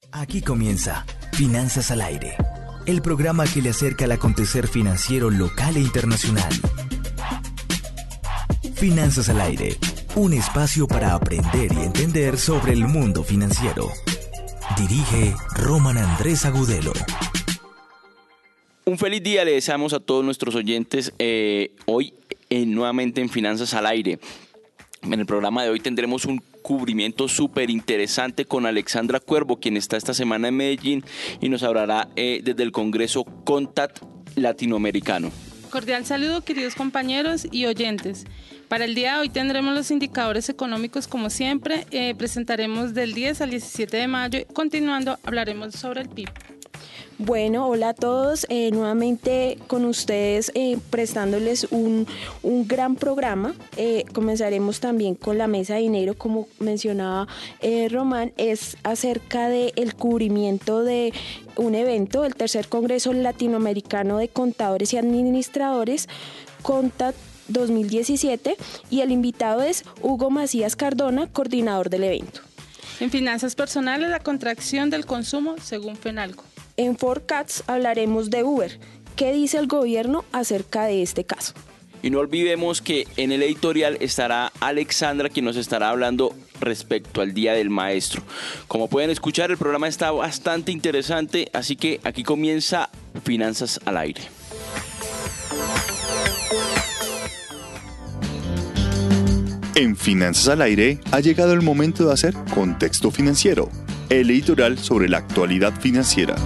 Aquí comienza Finanzas al Aire, el programa que le acerca al acontecer financiero local e internacional. Finanzas al Aire, un espacio para aprender y entender sobre el mundo financiero. Dirige Roman Andrés Agudelo. Un feliz día le deseamos a todos nuestros oyentes hoy nuevamente en Finanzas al Aire. En el programa de hoy tendremos un cubrimiento súper interesante con Alexandra Cuervo, quien está esta semana en Medellín y nos hablará desde el Congreso CONTAT Latinoamericano. Cordial saludo, queridos compañeros y oyentes. Para el día de hoy tendremos los indicadores económicos como siempre. Presentaremos del 10 al 17 de mayo. Continuando, hablaremos sobre el PIB. Bueno, hola a todos, nuevamente con ustedes prestándoles un gran programa. Comenzaremos también con la mesa de dinero, como mencionaba Román, es acerca del cubrimiento de un evento, el tercer Congreso Latinoamericano de Contadores y Administradores, CONTAT 2017, y el invitado es Hugo Macías Cardona, coordinador del evento. En finanzas personales, la contracción del consumo según Fenalco. En Forecats hablaremos de Uber. ¿Qué dice el gobierno acerca de este caso? Y no olvidemos que en el editorial estará Alexandra, quien nos estará hablando respecto al Día del Maestro. Como pueden escuchar, el programa está bastante interesante, así que aquí comienza Finanzas al Aire. En Finanzas al Aire ha llegado el momento de hacer Contexto Financiero, el editorial sobre la actualidad financiera.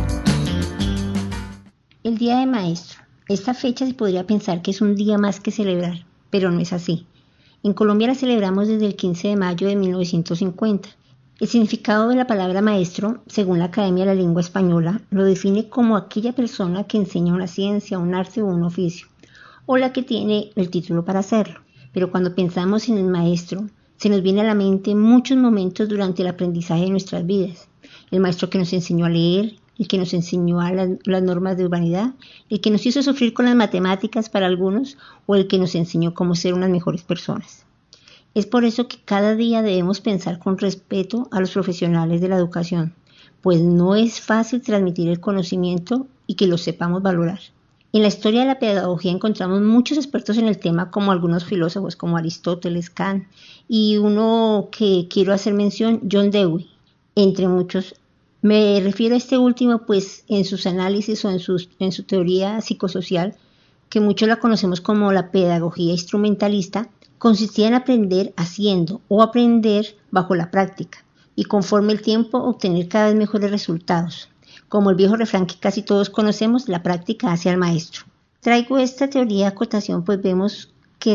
El Día de Maestro. Esta fecha se podría pensar que es un día más que celebrar, pero no es así. En Colombia la celebramos desde el 15 de mayo de 1950. El significado de la palabra maestro, según la Academia de la Lengua Española, lo define como aquella persona que enseña una ciencia, un arte o un oficio, o la que tiene el título para hacerlo. Pero cuando pensamos en el maestro, se nos viene a la mente muchos momentos durante el aprendizaje de nuestras vidas. El maestro que nos enseñó a leer, el que nos enseñó las normas de urbanidad, el que nos hizo sufrir con las matemáticas para algunos, o el que nos enseñó cómo ser unas mejores personas. Es por eso que cada día debemos pensar con respeto a los profesionales de la educación, pues no es fácil transmitir el conocimiento y que lo sepamos valorar. En la historia de la pedagogía encontramos muchos expertos en el tema, como algunos filósofos como Aristóteles, Kant, y uno que quiero hacer mención, John Dewey, entre muchos. Me refiero a este último, pues en sus análisis o en su teoría psicosocial, que muchos la conocemos como la pedagogía instrumentalista, consistía en aprender haciendo o aprender bajo la práctica, y conforme el tiempo obtener cada vez mejores resultados. Como el viejo refrán que casi todos conocemos, la práctica hace al maestro. Traigo esta teoría de acotación, pues vemos que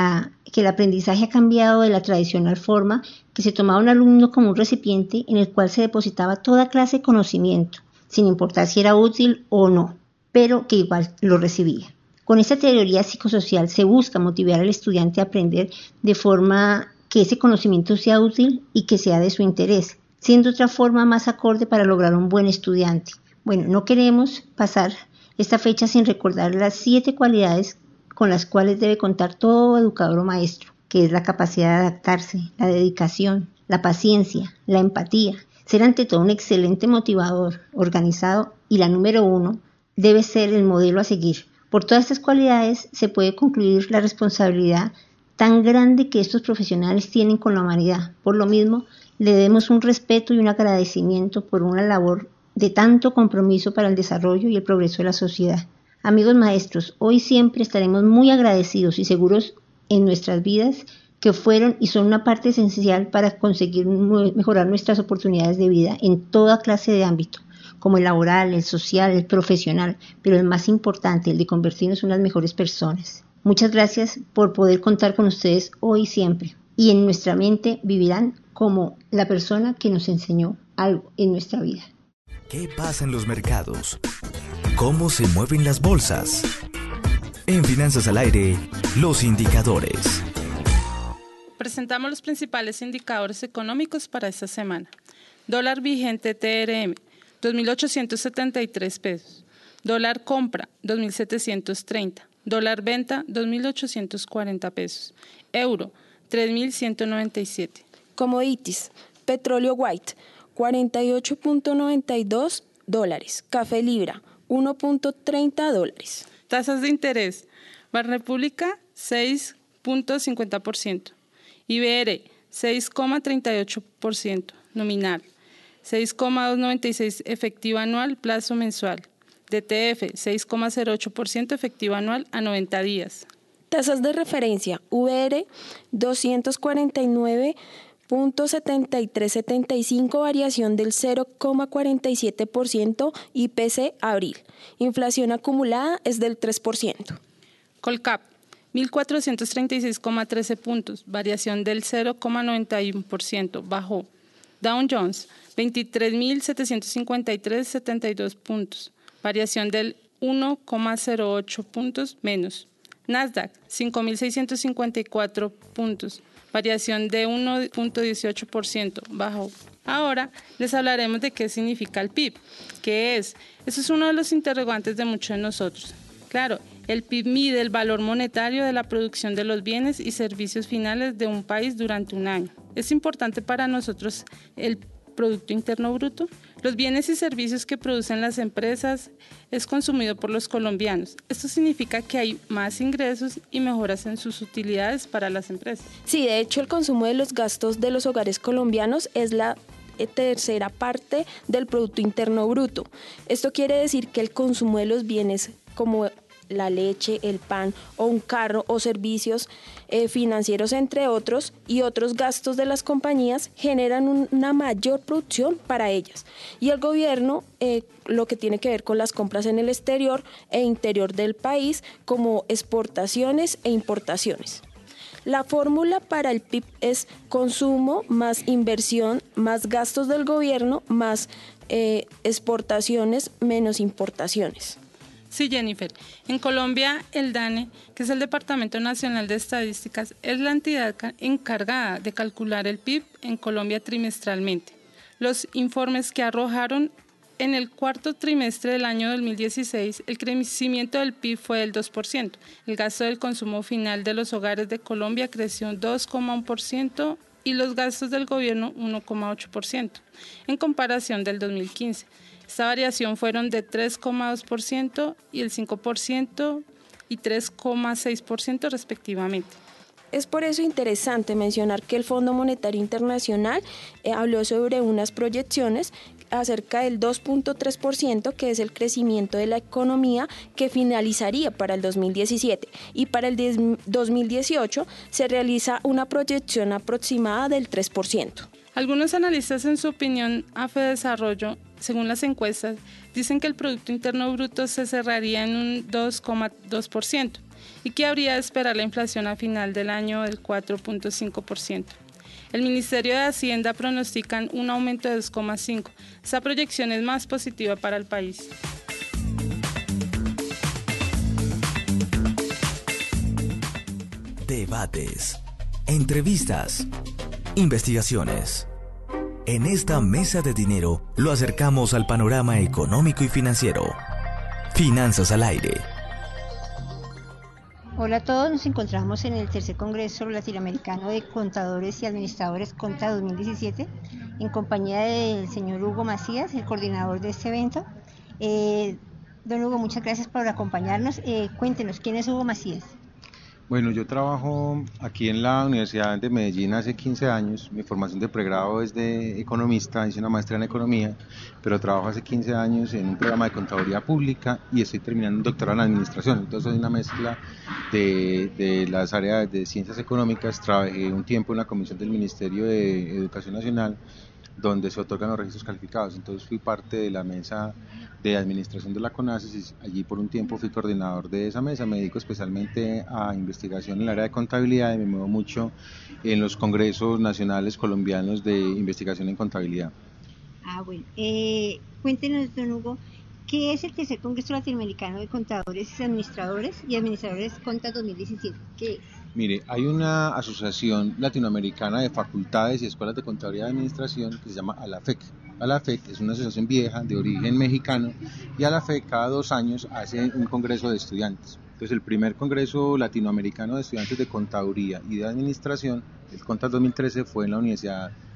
el aprendizaje ha cambiado de la tradicional forma que se tomaba un alumno como un recipiente en el cual se depositaba toda clase de conocimiento, sin importar si era útil o no, pero que igual lo recibía. Con esta teoría psicosocial se busca motivar al estudiante a aprender de forma que ese conocimiento sea útil y que sea de su interés, siendo otra forma más acorde para lograr un buen estudiante. Bueno, no queremos pasar esta fecha sin recordar las 7 cualidades con las cuales debe contar todo educador o maestro, que es la capacidad de adaptarse, la dedicación, la paciencia, la empatía, ser ante todo un excelente motivador, organizado, y la número 1 debe ser el modelo a seguir. Por todas estas cualidades se puede concluir la responsabilidad tan grande que estos profesionales tienen con la humanidad. Por lo mismo, le demos un respeto y un agradecimiento por una labor de tanto compromiso para el desarrollo y el progreso de la sociedad. Amigos maestros, hoy siempre estaremos muy agradecidos y seguros en nuestras vidas que fueron y son una parte esencial para conseguir mejorar nuestras oportunidades de vida en toda clase de ámbito, como el laboral, el social, el profesional, pero el más importante, el de convertirnos en las mejores personas. Muchas gracias por poder contar con ustedes hoy y siempre. Y en nuestra mente vivirán como la persona que nos enseñó algo en nuestra vida. ¿Qué pasa en los mercados? ¿Cómo se mueven las bolsas? En Finanzas al Aire, los indicadores. Presentamos los principales indicadores económicos para esta semana. Dólar vigente TRM, 2.873 pesos. Dólar compra, 2.730. Dólar venta, 2.840 pesos. Euro, 3.197. Commodities, petróleo white, $48.92, café libra, $1.30. Tasas de interés. Banrepública, 6.50%. IBR, 6,38%. Nominal. 6,296 efectivo anual, plazo mensual. DTF, 6,08% efectivo anual a 90 días. Tasas de referencia. VR, 249.7375, variación del 0,47%, IPC abril. Inflación acumulada es del 3%. Colcap, 1.436,13 puntos, variación del 0,91%, bajó. Dow Jones, 23.753,72 puntos, variación del 1,08 puntos menos. Nasdaq, 5.654 puntos, variación de 1.18%, bajó. Ahora les hablaremos de qué significa el PIB. ¿Qué es? Eso es uno de los interrogantes de muchos de nosotros. Claro, el PIB mide el valor monetario de la producción de los bienes y servicios finales de un país durante un año. Es importante para nosotros el Producto Interno Bruto. Los bienes y servicios que producen las empresas es consumido por los colombianos. Esto significa que hay más ingresos y mejoras en sus utilidades para las empresas. Sí, de hecho, el consumo de los gastos de los hogares colombianos es la tercera parte del Producto Interno Bruto. Esto quiere decir que el consumo de los bienes como la leche, el pan o un carro o servicios financieros, entre otros, y otros gastos de las compañías generan una mayor producción para ellas. Y el gobierno, lo que tiene que ver con las compras en el exterior e interior del país, como exportaciones e importaciones. La fórmula para el PIB es consumo más inversión más gastos del gobierno más exportaciones menos importaciones. Sí, Jennifer. En Colombia, el DANE, que es el Departamento Nacional de Estadísticas, es la entidad encargada de calcular el PIB en Colombia trimestralmente. Los informes que arrojaron en el cuarto trimestre del año 2016, el crecimiento del PIB fue del 2%. El gasto del consumo final de los hogares de Colombia creció 2,1% y los gastos del gobierno 1,8% en comparación del 2015. Esta variación fueron de 3,2% y el 5% y 3,6% respectivamente. Es por eso interesante mencionar que el Fondo Monetario Internacional habló sobre unas proyecciones acerca del 2.3%, que es el crecimiento de la economía que finalizaría para el 2017, y para el 2018 se realiza una proyección aproximada del 3%. Algunos analistas, en su opinión, a Fedesarrollo, según las encuestas, dicen que el Producto Interno Bruto se cerraría en un 2,2% y que habría de esperar la inflación a final del año del 4,5%. El Ministerio de Hacienda pronostican un aumento de 2,5%. Esa proyección es más positiva para el país. Debates, entrevistas, investigaciones. En esta mesa de dinero lo acercamos al panorama económico y financiero. Finanzas al aire. Hola a todos, nos encontramos en el tercer Congreso Latinoamericano de Contadores y Administradores Conta 2017 en compañía del señor Hugo Macías, el coordinador de este evento. Don Hugo, muchas gracias por acompañarnos. Cuéntenos, ¿quién es Hugo Macías? Bueno, yo trabajo aquí en la Universidad de Medellín hace 15 años. Mi formación de pregrado es de economista, hice una maestría en economía, pero trabajo hace 15 años en un programa de contaduría pública y estoy terminando un doctorado en administración. Entonces soy una mezcla de las áreas de ciencias económicas. Trabajé un tiempo en la comisión del Ministerio de Educación Nacional, donde se otorgan los registros calificados. Entonces fui parte de la mesa de administración de la CONACYT y allí por un tiempo fui coordinador de esa mesa. Me dedico especialmente a investigación en el área de contabilidad y me muevo mucho en los congresos nacionales colombianos de investigación en contabilidad. Bueno, cuéntenos, don Hugo, ¿qué es el tercer Congreso Latinoamericano de Contadores y Administradores Conta 2017? ¿Qué es? Mire, hay una asociación latinoamericana de facultades y escuelas de contabilidad y administración que se llama ALAFEC. ALAFEC es una asociación vieja de origen mexicano y ALAFEC cada 2 años hace un congreso de estudiantes. Entonces el primer Congreso Latinoamericano de Estudiantes de Contaduría y de Administración, el CONTA 2013, fue en la Universidad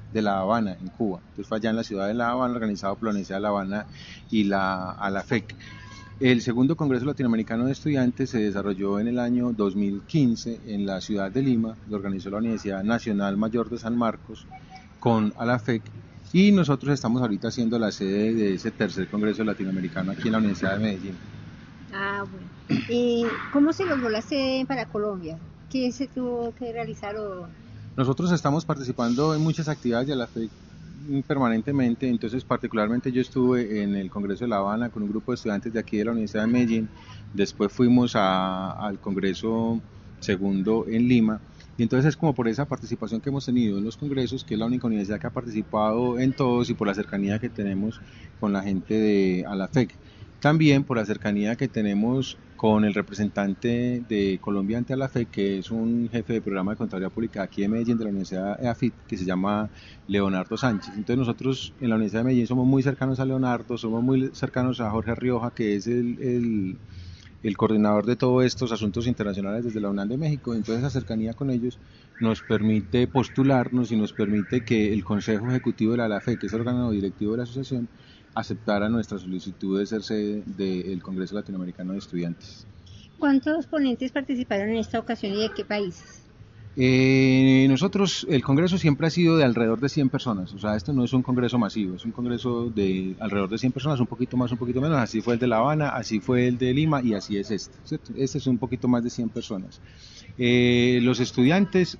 de La Habana, en Cuba. Entonces fue allá en la ciudad de La Habana, organizado por la Universidad de La Habana y la ALAFEC. El segundo Congreso Latinoamericano de Estudiantes se desarrolló en el año 2015 en la ciudad de Lima, lo organizó la Universidad Nacional Mayor de San Marcos con ALAFEC, y nosotros estamos ahorita haciendo la sede de ese tercer Congreso Latinoamericano aquí en la Universidad de Medellín. Ah, bueno. ¿Cómo se logró la sede para Colombia? ¿Qué se tuvo que realizar? Nosotros estamos participando en muchas actividades de ALAFEC permanentemente, entonces particularmente yo estuve en el Congreso de La Habana con un grupo de estudiantes de aquí de la Universidad de Medellín, después fuimos al Congreso segundo en Lima, y entonces es como por esa participación que hemos tenido en los congresos, que es la única universidad que ha participado en todos, y por la cercanía que tenemos con la gente de ALAFEC. También por la cercanía que tenemos con el representante de Colombia ante ALAFEC, que es un jefe de programa de Contaduría Pública aquí en Medellín de la Universidad EAFIT, que se llama Leonardo Sánchez. Entonces nosotros en la Universidad de Medellín somos muy cercanos a Leonardo, somos muy cercanos a Jorge Rioja, que es el coordinador de todos estos asuntos internacionales desde la UNAM de México. Entonces esa cercanía con ellos nos permite postularnos y nos permite que el Consejo Ejecutivo de la ALAFEC, que es el órgano directivo de la asociación, aceptara nuestra solicitud de ser sede del Congreso Latinoamericano de Estudiantes. ¿Cuántos ponentes participaron en esta ocasión y de qué países? Nosotros, el Congreso siempre ha sido de alrededor de 100 personas, o sea, esto no es un Congreso masivo, es un Congreso de alrededor de 100 personas, un poquito más, un poquito menos, así fue el de La Habana, así fue el de Lima y así es este, ¿cierto? Este es un poquito más de 100 personas. Los estudiantes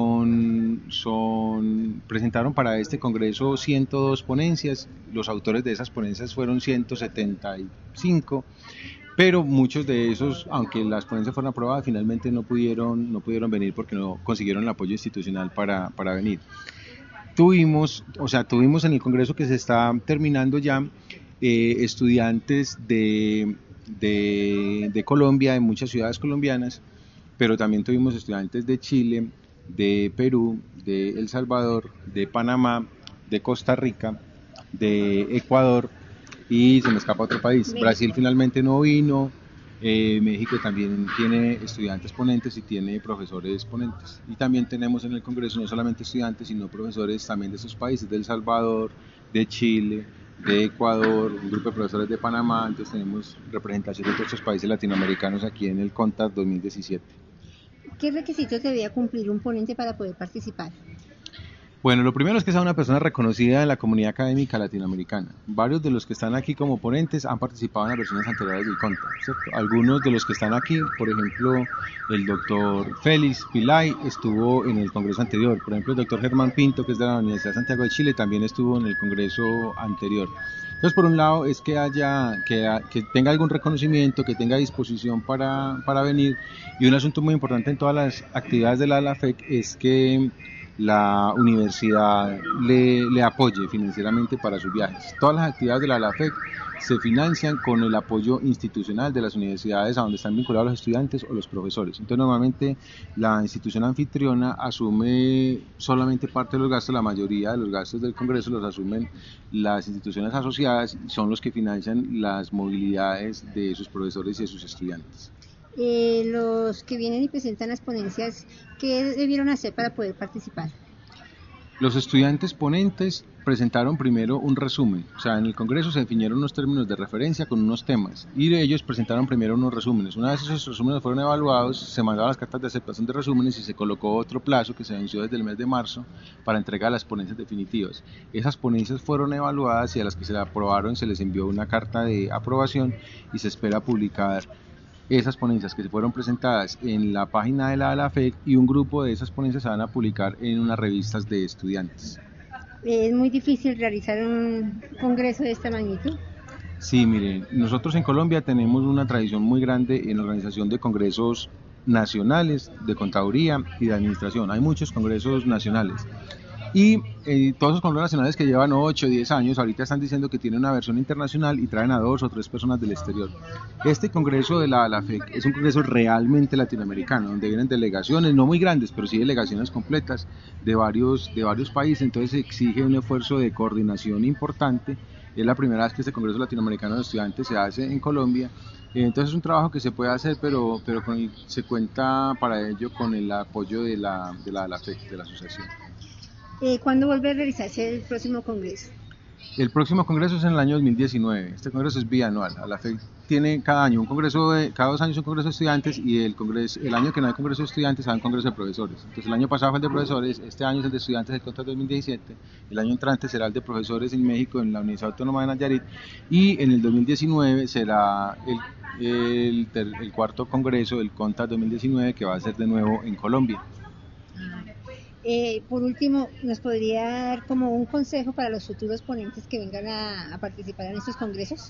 presentaron para este Congreso 102 ponencias, los autores de esas ponencias fueron 175, pero muchos de esos, aunque las ponencias fueron aprobadas, finalmente no pudieron venir porque no consiguieron el apoyo institucional para venir. Tuvimos en el Congreso que se está terminando ya estudiantes de Colombia, de muchas ciudades colombianas, pero también tuvimos estudiantes de Chile, de Perú, de El Salvador, de Panamá, de Costa Rica, de Ecuador, y se me escapa otro país. México. Brasil finalmente no vino, México también tiene estudiantes ponentes y tiene profesores ponentes. Y también tenemos en el Congreso no solamente estudiantes, sino profesores también de esos países, de El Salvador, de Chile, de Ecuador, un grupo de profesores de Panamá. Entonces tenemos representación de todos estos países latinoamericanos aquí en el CONTACT 2017. ¿Qué requisitos debía cumplir un ponente para poder participar? Bueno, lo primero es que sea una persona reconocida en la comunidad académica latinoamericana. Varios de los que están aquí como ponentes han participado en las versiones anteriores del CONTACT, ¿cierto? Algunos de los que están aquí, por ejemplo, el doctor Félix Pilay estuvo en el congreso anterior. Por ejemplo, el doctor Germán Pinto, que es de la Universidad de Santiago de Chile, también estuvo en el congreso anterior. Entonces, por un lado, es que tenga algún reconocimiento, que tenga disposición para venir. Y un asunto muy importante en todas las actividades de la ALAFEC es que la universidad le apoye financieramente para sus viajes. Todas las actividades de la ALAFEC se financian con el apoyo institucional de las universidades a donde están vinculados los estudiantes o los profesores. Entonces normalmente la institución anfitriona asume solamente parte de los gastos, la mayoría de los gastos del Congreso los asumen las instituciones asociadas y son los que financian las movilidades de sus profesores y de sus estudiantes. Los que vienen y presentan las ponencias, ¿qué debieron hacer para poder participar? Los estudiantes ponentes presentaron primero un resumen, o sea, en el Congreso se definieron unos términos de referencia con unos temas y ellos presentaron primero unos resúmenes. Una vez esos resúmenes fueron evaluados, se mandaron las cartas de aceptación de resúmenes y se colocó otro plazo que se venció desde el mes de marzo para entregar las ponencias definitivas. Esas ponencias fueron evaluadas y a las que se aprobaron se les envió una carta de aprobación y se espera publicar esas ponencias que se fueron presentadas en la página de la ALAFEC, y un grupo de esas ponencias se van a publicar en unas revistas de estudiantes. ¿Es muy difícil realizar un congreso de esta magnitud? Sí, miren, nosotros en Colombia tenemos una tradición muy grande en la organización de congresos nacionales de contaduría y de administración. Hay muchos congresos nacionales. Y todos los congresos nacionales que llevan 8 o 10 años, ahorita están diciendo que tienen una versión internacional y traen a 2 o 3 personas del exterior. Este congreso de la ALAFEC es un congreso realmente latinoamericano, donde vienen delegaciones, no muy grandes, pero sí delegaciones completas de varios países, entonces exige un esfuerzo de coordinación importante. Es la primera vez que este Congreso Latinoamericano de Estudiantes se hace en Colombia. Entonces es un trabajo que se puede hacer, pero se cuenta para ello con el apoyo de la ALAFEC, de la asociación. ¿Cuándo vuelve a realizarse el próximo congreso? El próximo congreso es en el año 2019. Este congreso es bianual. A la FEC tiene cada año un congreso, cada 2 años un congreso de estudiantes, y el año que no hay congreso de estudiantes hay un congreso de profesores. Entonces el año pasado fue el de profesores, este año es el de estudiantes, el CONTAD 2017, el año entrante será el de profesores en México en la Universidad Autónoma de Nayarit, y en el 2019 será el cuarto congreso del CONTAD 2019, que va a ser de nuevo en Colombia. Por último, ¿nos podría dar como un consejo para los futuros ponentes que vengan a participar en estos congresos?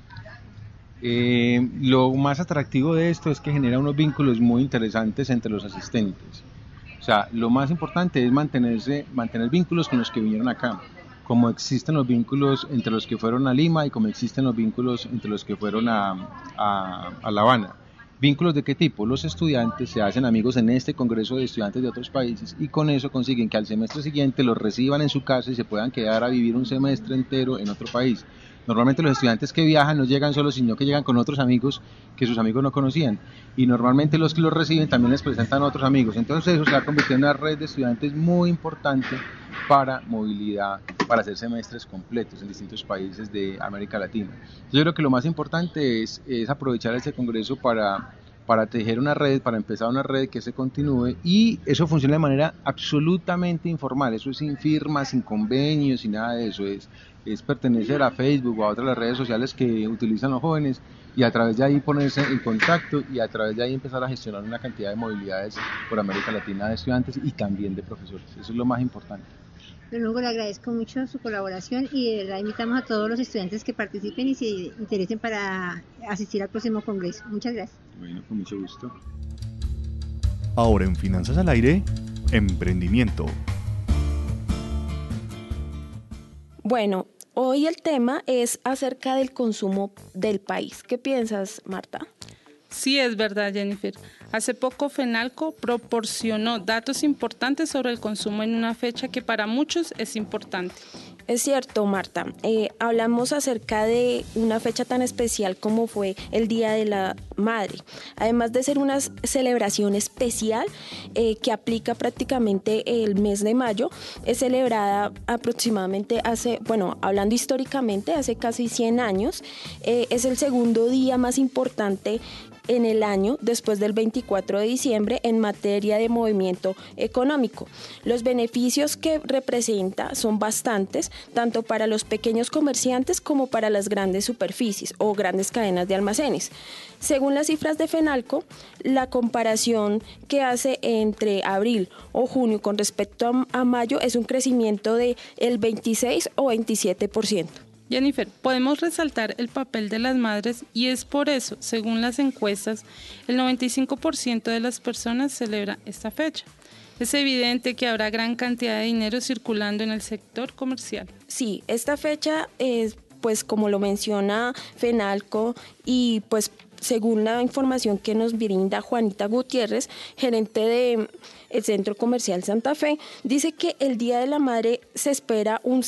Lo más atractivo de esto es que genera unos vínculos muy interesantes entre los asistentes. O sea, lo más importante es mantener vínculos con los que vinieron acá, como existen los vínculos entre los que fueron a Lima y como existen los vínculos entre los que fueron a La Habana. ¿Vínculos de qué tipo? Los estudiantes se hacen amigos en este congreso de estudiantes de otros países y con eso consiguen que al semestre siguiente los reciban en su casa y se puedan quedar a vivir un semestre entero en otro país. Normalmente los estudiantes que viajan no llegan solos, sino que llegan con otros amigos que sus amigos no conocían, y normalmente los que los reciben también les presentan a otros amigos. Entonces eso se ha convertido en una red de estudiantes muy importante para movilidad, para hacer semestres completos en distintos países de América Latina. Yo creo que lo más importante es aprovechar este congreso para tejer una red, para empezar una red que se continúe, y eso funciona de manera absolutamente informal. Eso es sin firmas, sin convenios, sin nada de eso. Es pertenecer a Facebook o a otras redes sociales que utilizan los jóvenes, y a través de ahí ponerse en contacto y a través de ahí empezar a gestionar una cantidad de movilidades por América Latina de estudiantes y también de profesores. Eso es lo más importante. Don Hugo, le agradezco mucho su colaboración y de verdad invitamos a todos los estudiantes que participen y se interesen para asistir al próximo congreso. Muchas gracias. Bueno, con mucho gusto. Ahora en Finanzas al Aire, emprendimiento. Bueno, hoy el tema es acerca del consumo del país. ¿Qué piensas, Marta? Sí, es verdad, Jennifer. Hace poco Fenalco proporcionó datos importantes sobre el consumo en una fecha que para muchos es importante. Es cierto, Marta. Hablamos acerca de una fecha tan especial como fue el Día de la Madre. Además de ser una celebración especial que aplica prácticamente el mes de mayo, es celebrada aproximadamente hablando históricamente, hace casi 100 años. Es el segundo día más importante en el año después del 24 de diciembre en materia de movimiento económico. Los beneficios que representa son bastantes, tanto para los pequeños comerciantes como para las grandes superficies o grandes cadenas de almacenes. Según las cifras de Fenalco, la comparación que hace entre abril o junio con respecto a mayo es un crecimiento de el 26 o 27%. Jennifer, podemos resaltar el papel de las madres y es por eso, según las encuestas, el 95% de las personas celebra esta fecha. Es evidente que habrá gran cantidad de dinero circulando en el sector comercial. Sí, esta fecha es, pues como lo menciona Fenalco y pues según la información que nos brinda Juanita Gutiérrez, gerente del Centro Comercial Santa Fe, dice que el Día de la Madre se esperó un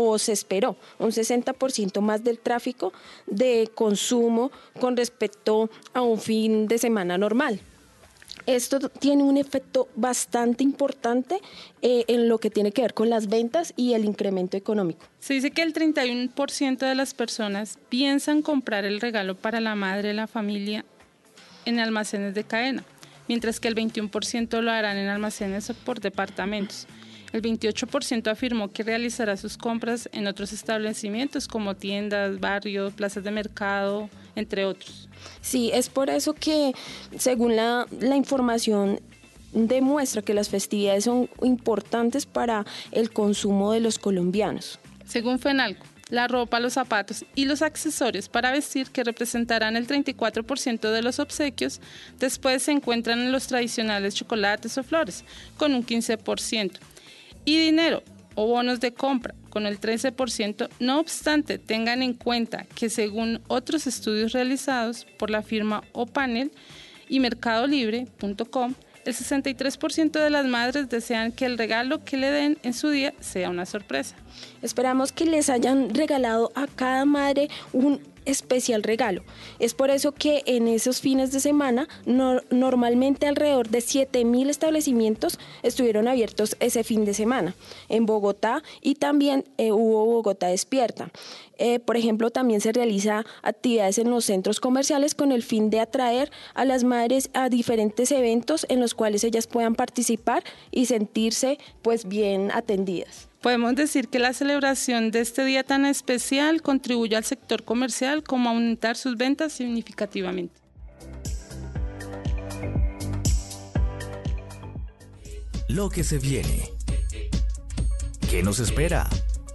60% más del tráfico de consumo con respecto a un fin de semana normal. Esto tiene un efecto bastante importante en lo que tiene que ver con las ventas y el incremento económico. Se dice que el 31% de las personas piensan comprar el regalo para la madre de la familia en almacenes de cadena, mientras que el 21% lo harán en almacenes por departamentos. El 28% afirmó que realizará sus compras en otros establecimientos como tiendas, barrios, plazas de mercado, entre otros. Sí, es por eso que, según la información, demuestra que las festividades son importantes para el consumo de los colombianos. Según Fenalco, la ropa, los zapatos y los accesorios para vestir, que representarán el 34% de los obsequios, después se encuentran en los tradicionales chocolates o flores, con un 15%. Y dinero o bonos de compra con el 13%, no obstante, tengan en cuenta que según otros estudios realizados por la firma O'Panel y mercadolibre.com, el 63% de las madres desean que el regalo que le den en su día sea una sorpresa. Esperamos que les hayan regalado a cada madre especial regalo. Es por eso que en esos fines de semana normalmente alrededor de 7.000 establecimientos estuvieron abiertos ese fin de semana en Bogotá, y también hubo Bogotá Despierta. Por ejemplo, también se realiza actividades en los centros comerciales con el fin de atraer a las madres a diferentes eventos en los cuales ellas puedan participar y sentirse pues bien atendidas. Podemos decir que la celebración de este día tan especial contribuye al sector comercial como a aumentar sus ventas significativamente. Lo que se viene. ¿Qué nos espera?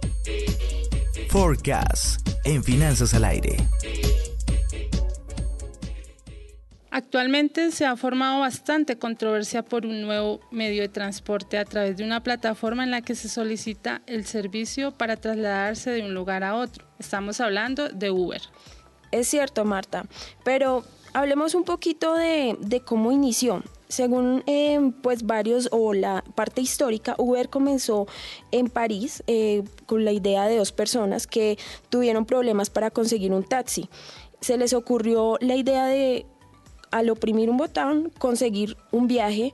Forecast en Finanzas al Aire. Actualmente se ha formado bastante controversia por un nuevo medio de transporte a través de una plataforma en la que se solicita el servicio para trasladarse de un lugar a otro. Estamos hablando de Uber. Es cierto, Marta, pero hablemos un poquito de cómo inició. Según pues varios o la parte histórica, Uber comenzó en París con la idea de 2 personas que tuvieron problemas para conseguir un taxi. Se les ocurrió la idea de, al oprimir un botón, conseguir un viaje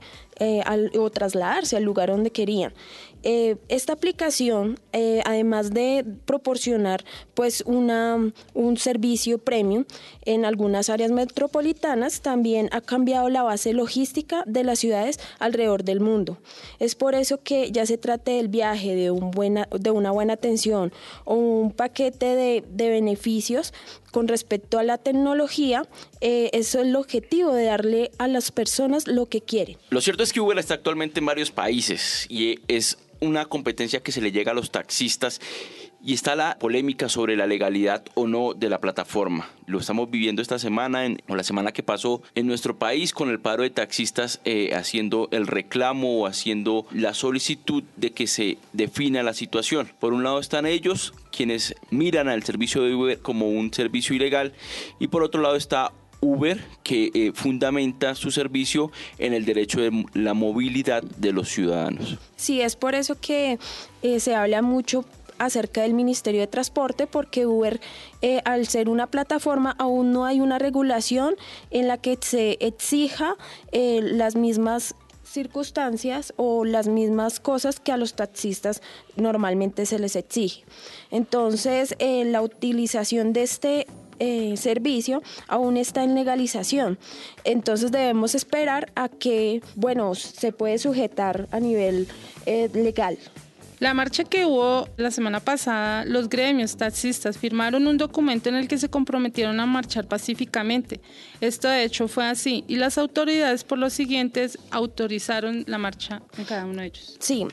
o trasladarse al lugar donde querían. Esta aplicación, además de proporcionar pues un servicio premium en algunas áreas metropolitanas, también ha cambiado la base logística de las ciudades alrededor del mundo. Es por eso que ya se trate del viaje, de una buena atención o un paquete de beneficios con respecto a la tecnología, eso es el objetivo de darle a las personas lo que quieren. Lo cierto es que Uber está actualmente en varios países y es una competencia que se le llega a los taxistas, y está la polémica sobre la legalidad o no de la plataforma. Lo estamos viviendo esta semana o la semana que pasó en nuestro país con el paro de taxistas haciendo el reclamo o haciendo la solicitud de que se defina la situación. Por un lado están ellos, quienes miran al servicio de Uber como un servicio ilegal, y por otro lado está Uber, que fundamenta su servicio en el derecho de la movilidad de los ciudadanos. Sí, es por eso que se habla mucho acerca del Ministerio de Transporte, porque Uber, al ser una plataforma, aún no hay una regulación en la que se exija las mismas circunstancias o las mismas cosas que a los taxistas normalmente se les exige. Entonces, la utilización de este servicio aún está en legalización. Entonces debemos esperar a que, se puede sujetar a nivel legal. La marcha que hubo la semana pasada, los gremios taxistas firmaron un documento en el que se comprometieron a marchar pacíficamente. Esto de hecho fue así, y las autoridades por los siguientes autorizaron la marcha en cada uno de ellos. Sí,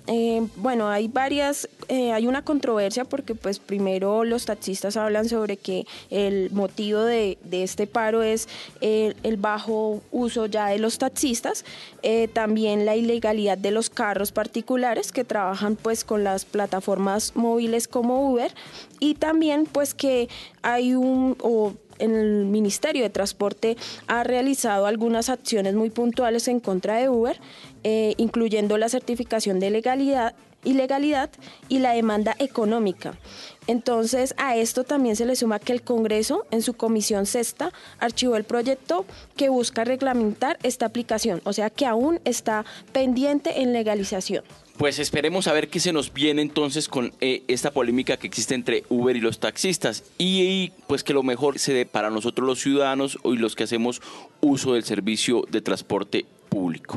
hay una controversia porque pues primero los taxistas hablan sobre que el motivo de este paro es el bajo uso ya de los taxistas, también la ilegalidad de los carros particulares que trabajan pues con las plataformas móviles como Uber, y también pues que hay el Ministerio de Transporte ha realizado algunas acciones muy puntuales en contra de Uber, incluyendo la certificación de ilegalidad y la demanda económica. Entonces, a esto también se le suma que el Congreso, en su comisión sexta, archivó el proyecto que busca reglamentar esta aplicación, o sea que aún está pendiente en legalización. Pues esperemos a ver qué se nos viene entonces con esta polémica que existe entre Uber y los taxistas, y pues que lo mejor se dé para nosotros los ciudadanos y los que hacemos uso del servicio de transporte público.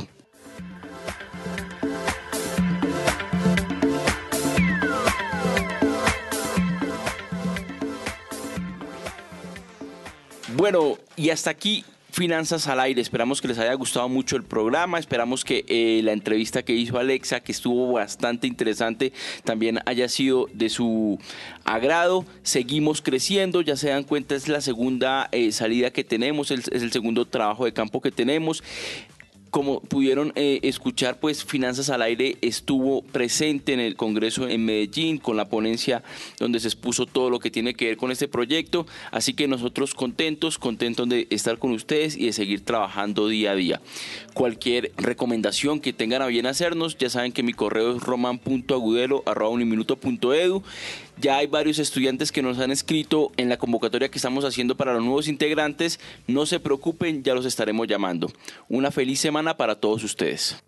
Bueno, y hasta aquí Finanzas al Aire. Esperamos que les haya gustado mucho el programa, esperamos que la entrevista que hizo Alexa, que estuvo bastante interesante, también haya sido de su agrado. Seguimos creciendo, ya se dan cuenta, es la segunda salida que tenemos, es el segundo trabajo de campo que tenemos. Como pudieron escuchar, pues Finanzas al Aire estuvo presente en el Congreso en Medellín con la ponencia donde se expuso todo lo que tiene que ver con este proyecto, así que nosotros contentos de estar con ustedes y de seguir trabajando día a día. Cualquier recomendación que tengan a bien hacernos, ya saben que mi correo es roman.agudelo@uniminuto.edu. Ya hay varios estudiantes que nos han escrito en la convocatoria que estamos haciendo para los nuevos integrantes. No se preocupen, ya los estaremos llamando. Una feliz semana para todos ustedes.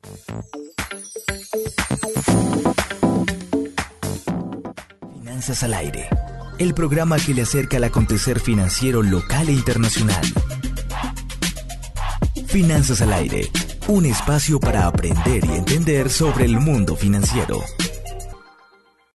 Finanzas al Aire, el programa que le acerca al acontecer financiero local e internacional. Finanzas al Aire, un espacio para aprender y entender sobre el mundo financiero.